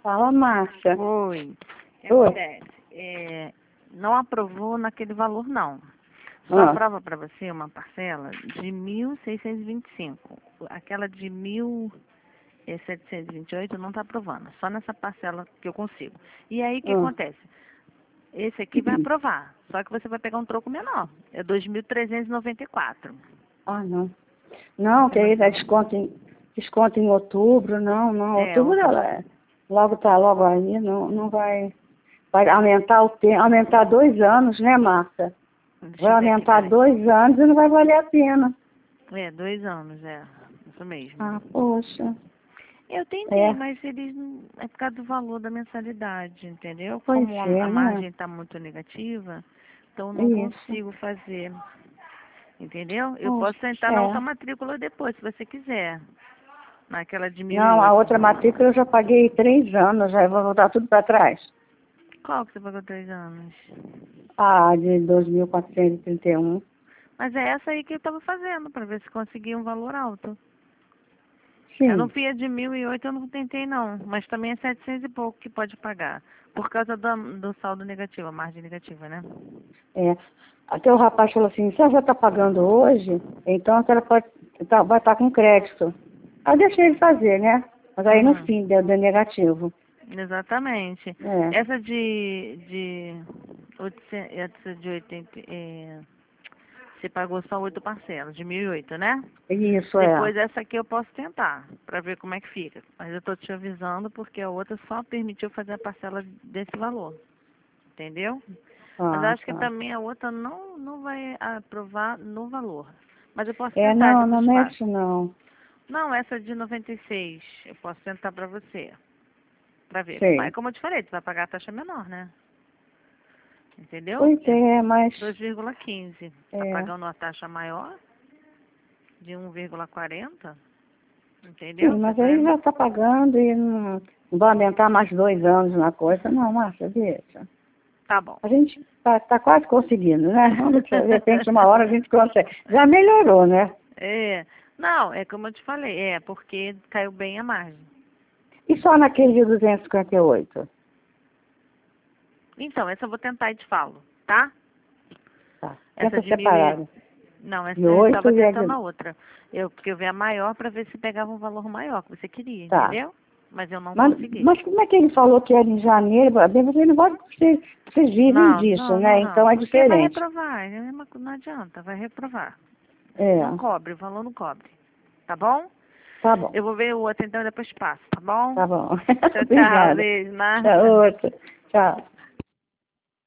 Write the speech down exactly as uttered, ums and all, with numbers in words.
Fala, Márcia. Oi. O que Oi. acontece? É, não aprovou naquele valor, não. Só Ah. aprova para você uma parcela de mil seiscentos e vinte e cinco. Aquela de mil setecentos e vinte e oito não está aprovando. Só nessa parcela que eu consigo. E aí, o que Ah. acontece? Esse aqui vai aprovar. Só que você vai pegar um troco menor. É dois mil trezentos e noventa e quatro. Ah, não. Não, que aí dá desconto em, desconto em outubro, não, não. É, Outubro outro... ela é- logo tá logo aí, não, não vai. Vai aumentar o tempo, aumentar dois anos, né, Márcia? Deixa Vai eu ver aqui, aumentar peraí. dois anos e não vai valer a pena. É, dois anos, é. Isso mesmo. Ah, poxa. Eu tentei, É, mas eles não... é por causa do valor da mensalidade, entendeu? pois Como a, é, a né? margem está muito negativa, então eu não Isso. consigo fazer, entendeu? Eu Poxa, posso tentar na outra é. matrícula depois, se você quiser. Naquela de mil e Não, a oito. outra matrícula eu já paguei três anos, já vou voltar tudo para trás. Qual que você pagou três anos? Ah, de dois mil quatrocentos e trinta e um. Mas é essa aí que eu estava fazendo, para ver se conseguia um valor alto. Eu não Sim. fui a de mil e oito, eu não tentei não, mas também é setecentos e pouco que pode pagar, por causa do, do saldo negativo, a margem negativa, né? É. Até o rapaz falou assim, se ela já está pagando hoje, então ela pode, tá, vai estar com crédito. Aí eu deixei ele fazer, né? Mas aí no Uhum. fim deu, deu negativo. Exatamente. É. Essa de, de, oitocentos, essa de oitenta, é, você pagou só oito parcelas, de mil e oito, né? Isso é. Depois essa aqui eu posso tentar, para ver como é que fica. Mas eu tô te avisando porque a outra só permitiu fazer a parcela desse valor. Entendeu? Mas eu Ah, acho que tá. também a outra não, não vai aprovar no valor. Mas eu posso É, tentar, não, não depois faço. mexe não. Não, essa de noventa e seis, eu posso tentar para você. Pra ver. Mas Sei. como eu te falei, tu vai pagar a taxa menor, né? Entendeu? Pois É é, mas... dois vírgula quinze. Tá É. pagando uma taxa maior de um vírgula quarenta. Sim, Entendeu? Você mas vai... aí já está pagando e não, não vai aumentar mais dois anos na coisa. Não, Márcia, deixa. Tá bom. A gente está tá quase conseguindo, né? Vamos, de repente, uma hora a gente consegue. Já melhorou, né? É. Não, é como eu te falei. É, porque caiu bem a margem. E só naquele de duzentos e cinquenta e oito? Então, essa eu vou tentar e te falo, tá? Tá. Essa Tenta de mil e... separado. Não, essa De eu oito estava e a tentando de... a outra. Eu, porque eu vi a maior para ver se pegava um valor maior que você queria, Tá. entendeu? Mas eu não Mas, consegui. mas como é que ele falou que era em janeiro? Bem, você não gosta que vocês, vocês vivem Não, disso, não, né? não, não. Então é Porque vai diferente. reprovar. é a mesma co- Não adianta, vai reprovar. É, Não cobre, o valor não cobre. Tá bom? tá bom. Eu vou ver o outro então e depois passo, tá bom? Tá bom. Tchau, tchau. Obrigada. Beijo, Tchau, nada. outra. Tchau.